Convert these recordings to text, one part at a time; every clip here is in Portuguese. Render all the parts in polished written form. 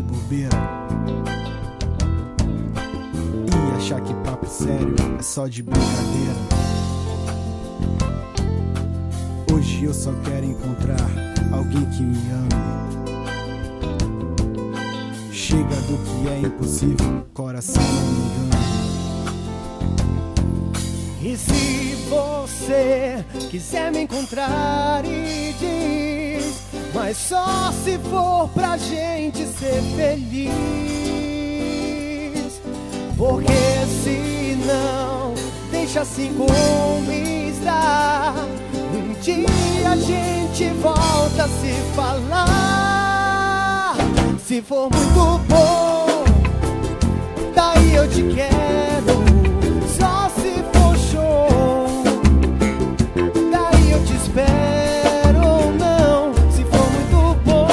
de bobeira e achar que papo sério é só de brincadeira. Hoje eu só quero encontrar alguém que me ame. Chega do que é impossível, coração não me engana. E se você quiser me encontrar e diz, mas só se for pra gente ser feliz, porque senão deixa assim como está. Um dia a gente volta a se falar. Se for muito bom, daí eu te quero. Só se for show, daí eu te espero. Ou não, se for muito bom,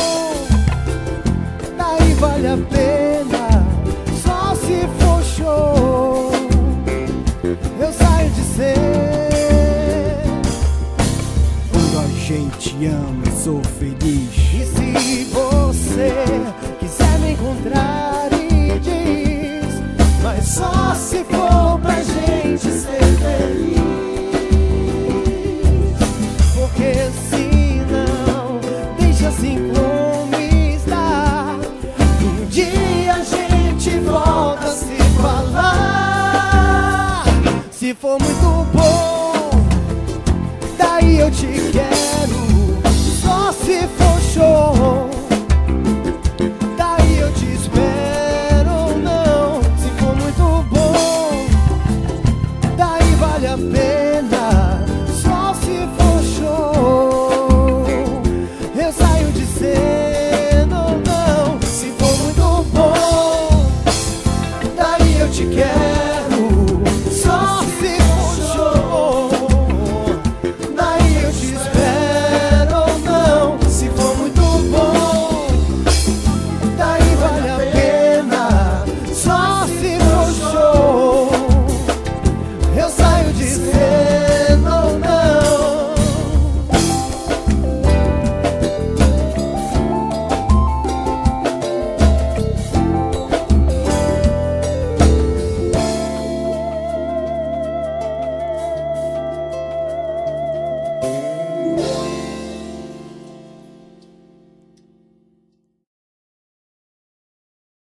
daí vale a pena. Só se for show, eu saio de ser. Quando a gente ama, eu sou feliz. E se você quiser me encontrar e diz, mas só se for pra gente ser feliz.